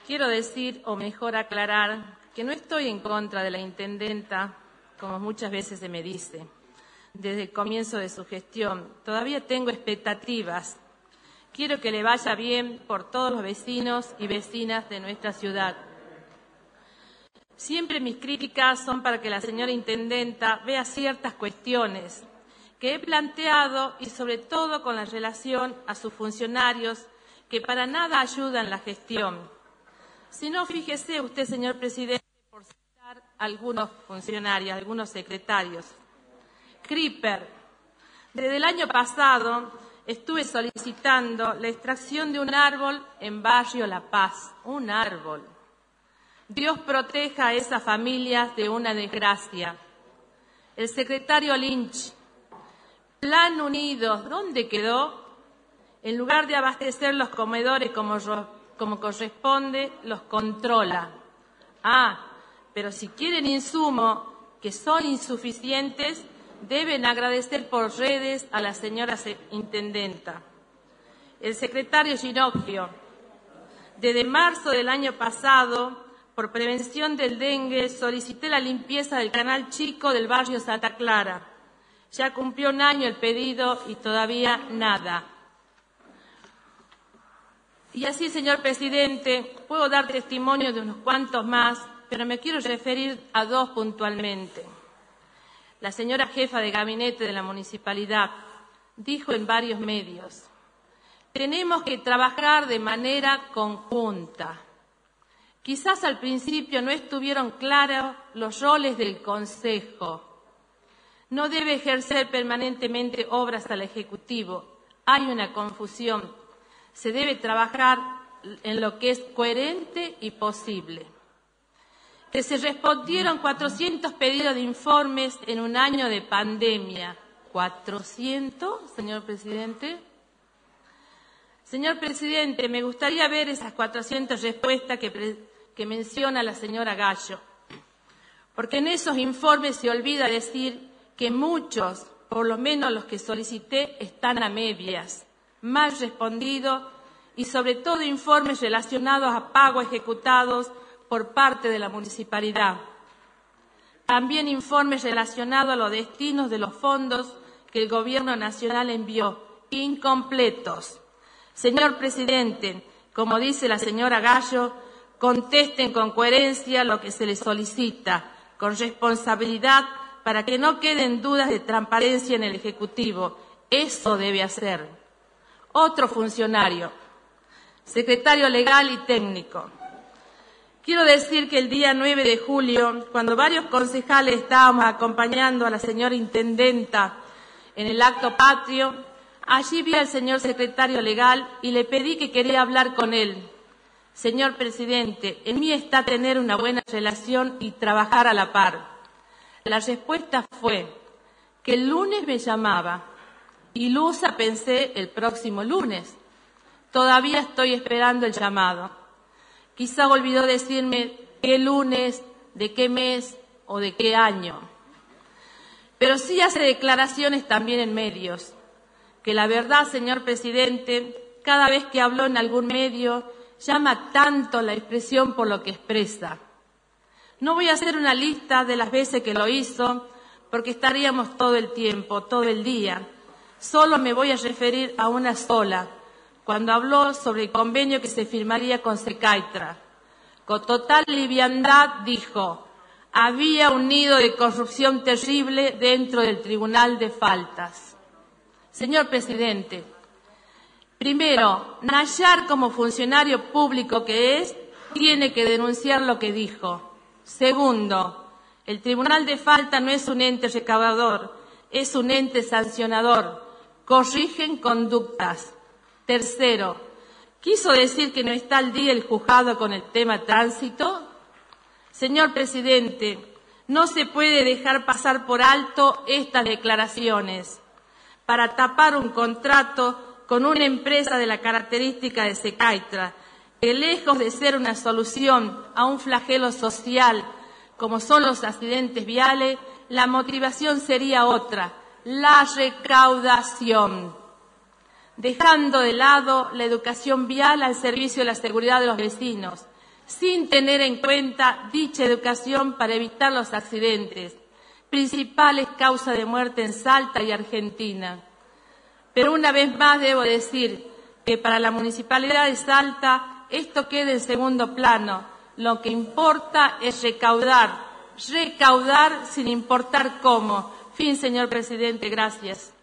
Quiero decir, o mejor aclarar, que no estoy en contra de la intendenta, como muchas veces se me dice, desde el comienzo de su gestión. Todavía tengo expectativas. Quiero que le vaya bien por todos los vecinos y vecinas de nuestra ciudad. Siempre mis críticas son para que la señora intendenta vea ciertas cuestiones que he planteado y sobre todo con la relación a sus funcionarios que para nada ayudan la gestión. Si no, fíjese usted, señor presidente, por citar algunos funcionarios, algunos secretarios. CRIPER. Desde el año pasado estuve solicitando la extracción de un árbol en Barrio La Paz. Un árbol. Dios proteja a esas familias de una desgracia. El secretario Lynch. Plan Unidos. ¿Dónde quedó? En lugar de abastecer los comedores como corresponde, los controla. Pero si quieren insumos que son insuficientes, deben agradecer por redes a la señora intendenta. El secretario Ginocchio. Desde marzo del año pasado, por prevención del dengue, solicité la limpieza del canal chico del barrio Santa Clara. Ya cumplió un año el pedido y todavía nada. Y así, señor presidente, puedo dar testimonio de unos cuantos más, pero me quiero referir a dos puntualmente. La señora jefa de gabinete de la municipalidad dijo en varios medios: tenemos que trabajar de manera conjunta. Quizás al principio no estuvieron claros los roles del Consejo. No debe ejercer permanentemente obras al Ejecutivo. Hay una confusión. Se debe trabajar en lo que es coherente y posible. Que se respondieron 400 pedidos de informes en un año de pandemia. ¿400, señor presidente? Señor presidente, me gustaría ver esas 400 respuestas que menciona la señora Gallo, porque en esos informes se olvida decir que muchos, por lo menos los que solicité, están a medias, mal respondidos y sobre todo informes relacionados a pagos ejecutados por parte de la municipalidad. También informes relacionados a los destinos de los fondos que el Gobierno Nacional envió, incompletos. Señor presidente, como dice la señora Gallo, contesten con coherencia lo que se les solicita, con responsabilidad, para que no queden dudas de transparencia en el Ejecutivo. Eso debe hacer. Otro funcionario, secretario legal y técnico. Quiero decir que el día 9 de julio, cuando varios concejales estábamos acompañando a la señora intendenta en el acto patrio, allí vi al señor secretario legal y le pedí que quería hablar con él. Señor presidente, en mí está tener una buena relación y trabajar a la par. La respuesta fue que el lunes me llamaba. Ilusa pensé el próximo lunes. Todavía estoy esperando el llamado. Quizá olvidó decirme qué lunes, de qué mes o de qué año. Pero sí hace declaraciones también en medios. Que la verdad, señor presidente, cada vez que habló en algún medio, llama tanto la expresión por lo que expresa. No voy a hacer una lista de las veces que lo hizo, porque estaríamos todo el tiempo, todo el día. Solo me voy a referir a una sola, cuando habló sobre el convenio que se firmaría con Secaitra. Con total liviandad dijo: había un nido de corrupción terrible dentro del Tribunal de Faltas. Señor presidente, primero, Nayar, como funcionario público que es, tiene que denunciar lo que dijo. Segundo, el Tribunal de Faltas no es un ente recaudador, es un ente sancionador. Corrigen conductas. Tercero, ¿quiso decir que no está al día el juzgado con el tema tránsito? Señor presidente, no se puede dejar pasar por alto estas declaraciones para tapar un contrato con una empresa de la característica de Secaitra, que lejos de ser una solución a un flagelo social como son los accidentes viales, la motivación sería otra: la recaudación, dejando de lado la educación vial al servicio de la seguridad de los vecinos. sin tener en cuenta dicha educación para evitar los accidentes, principales causas de muerte en Salta y Argentina. Pero una vez más debo decir que para la Municipalidad de Salta esto queda en segundo plano. Lo que importa es recaudar sin importar cómo. Fin, señor presidente. Gracias.